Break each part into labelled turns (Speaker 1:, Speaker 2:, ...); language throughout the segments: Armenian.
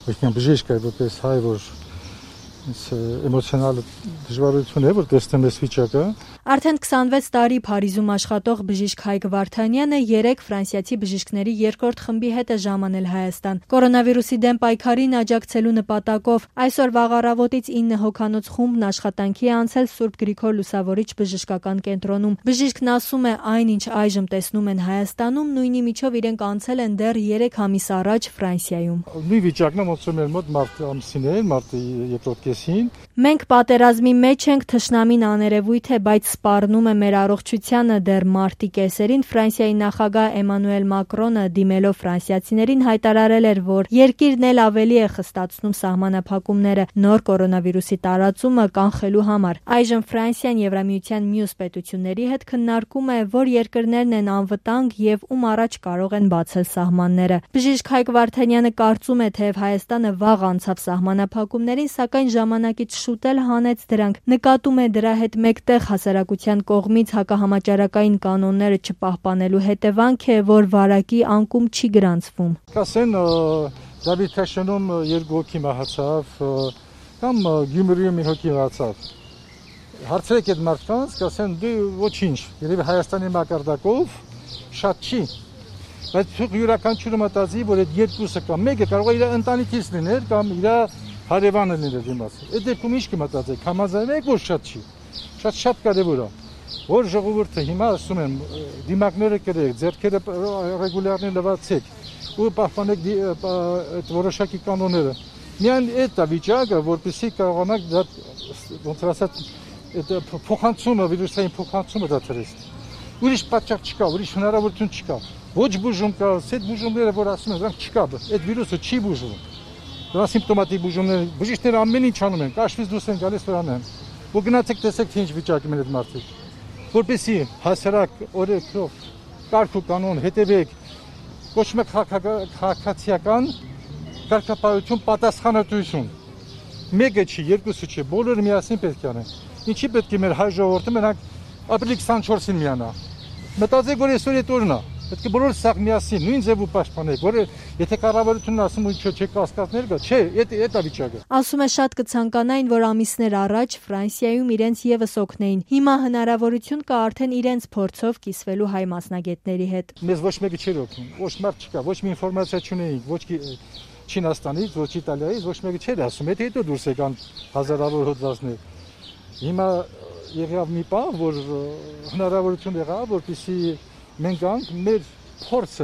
Speaker 1: Այսինքն բժիշկ է որպես հայ, որ էմոցիոնալ դժվարություն է, որ տեսնեմ այս վիճակը։
Speaker 2: Արդեն 26 տարի Փարիզում աշխատող բժիշկ Հայկ Վարդանյանը 3 ֆրանսիացի բժիշկների երկրորդ խմբի հետ է ժամանել Հայաստան։ Կորոնավիրուսի դեմ պայքարին աջակցելու նպատակով այսօր վաղ առավոտից 9 հոգանոց խումբն աշխատանքի է անցել Սուրբ Գրիգոր Լուսավորիչ բժշկական կենտրոնում։ Բժիշկն ասում է, այնինչ այժմ տեսնում են Հայաստանում, նույնի միջով իրենք անցել են դեռ 3 ամիս առաջ Ֆրանսիայում։
Speaker 1: Նույն վիճակն է ոնց մեր մոտ մարտ ամսին է, մարտի երկրորդ կեսին։
Speaker 2: Մենք պատերազմի մեջ ենք, թշնամին աներևույթ է, բայց սպառնում է մեր առողջությանը։ Դեռ մարտի կեսերին Ֆրանսիայի նախագահ Էմանուել Մակրոնը դիմելով ֆրանսիացիներին հայտարարել էր, որ երկիրն էլ ավելի է խստացնում սահմանափակումները նոր կորոնավիրուսի տարածումը կանխելու համար։ Այժմ Ֆրանսիան Եվրամիության մյուս պետությունների հետ քննարկում է, որ երկրներն են անվտանգ եւ ում առաջ կարող են բացել սահմանները։ Բժիշկ Հայկ Վարդանյանը կարծում է, թե Հայաստանը վաղ անցավ սահմանափակումներին, սակայն ժամանակից շուտ էլ հանեց դրանք։ Նկատում է դրա հետ մեկտեղ հասարակության կողմից հակահամաճարակային կանոնները չպահպանելու հետևանք է, որ վարակի անկում չի գրանցվում։
Speaker 1: Կասեն Դավիթ Թաշենում 2 հոգի մահացավ, կամ Գյումրիում 1 հոգի մահացավ։ Հարցրեք այդ մարդկանց, կասեն դու ոչինչ, երևի Հայաստանի մակարդակով շատ չի։ Բայց յուրաքանչյուրը մտածի, որ այդ երկուսը կամ մեկը կարող է իր ընտանիքից լինել կամ իր հարևանը լինել դիմաց։ Այդ դեպքում ինչ կմտածեք, համաձայնեք, որ շատ չի։ Շատ կարևոր է, որ ժողովուրդը հիմա ասում են դիմակները կրեք, ձեռքերը ռեգուլյարներ լվացեք ու պահպանեք այդ որոշակի կանոնները։ Միայն այդ է վիճակը, որպեսզի կարողանաք դա ոնց ասած այդ փոխանցումը, վիրուսային փոխանցումը դադարել։ Ուրիշ պատճառ չկա, ուրիշ հնարավորություն չկա։ Ոչ բուժում կա, այդ բուժումները, որ ասում են, դրանք չկա, այդ վիրուսը չի բուժվում։ Դրա սիմպտոմատիկ բուժումներ, բժիշկները ամեն ինչ անում են, կաշվից դուրս են գալիս վրանեն։ Ու գնացեք տեսեք թե ինչ վիճակի են այդ մարդիկ։ Որպեսզի հասարակ օրենքով կարգ ու կանոն հետևեք, կոչում եք քաղաքացիական կարգապահություն, պատասխանատվություն։ Մեկը չի, երկուսը չի, բոլորը միասին պետք է անեն։ Ինչի պետք է մեր հայ ժողովուրդը մենակ ապրիլի 24-ին միանա։ Մտածեք, որ այսօր այդ օրն է։ Պետք է բոլորը սաղ միասին նույն ձևով պաշտպանեք, որ եթե կառավարությունն ասում ու չէ կասկածներ կա, չէ, այդ է վիճակը։
Speaker 2: Ասում է շատ կցանկանային, որ ամիսներ առաջ Ֆրանսիայում իրենց եւս օգնեին։ Հիմա հնարավորություն կա արդեն իրենց փորձով կիսվելու հայ մասնագետների հետ։
Speaker 1: Մեզ ոչ մեկը չէր օգնում, ոչ մարդ չկա, ոչ մի ինֆորմացիա չունեինք, ոչ Չինաստանից, ոչ Իտալիայից, ոչ մեկը չէր ասում, հետո դուրս եկան հազարավոր հոդվածներ։ Հիմա եղավ մի բան, որ հնարավորություն եղավ, որպեսզի մենք անք մեր փորձը,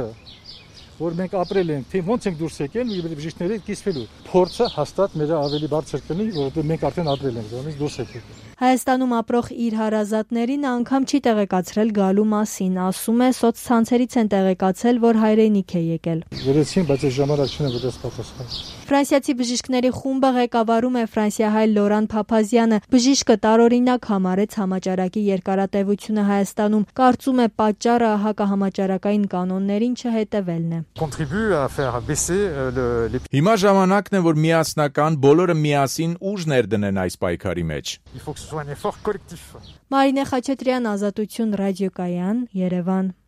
Speaker 1: որ մենք ապրել ենք, թե ոնց ենք դուրս եկել ու բժիշկների հետ կիսվելու։ Փորձը հաստատ մեր ավելի բարձր կլինի, որովհետեւ մենք արդեն ապրել ենք, դրանից դուրս եկել։
Speaker 2: Հայաստանում ապրող իր հարազատներին անգամ չի տեղեկացրել գալու մասին, ասում է, սոցցանցերից են տեղեկացել, որ հայրենիք է եկել։
Speaker 1: Վերեցին, բայց այս ժամանակ չունեմ որպես պատասխան։
Speaker 2: Ֆրանսիացի բժիշկների խումբը ղեկավարում է ֆրանսիահայ Լորան Փափազյանը։ Բժիշկը տարօրինակ համարեց համաճարակի երկարատևությունը Հայաստանում, կարծում է պատճառը հակահամաճարակային կանոններին չհետևելն է։
Speaker 3: Հիմա ժամանակն է, որ միասնական բոլորը միասին ուժ ներդնեն այս պայքարի մեջ։
Speaker 2: Մարինե Խաչատրյան, Ազատություն ռադիոկայան, Երևան։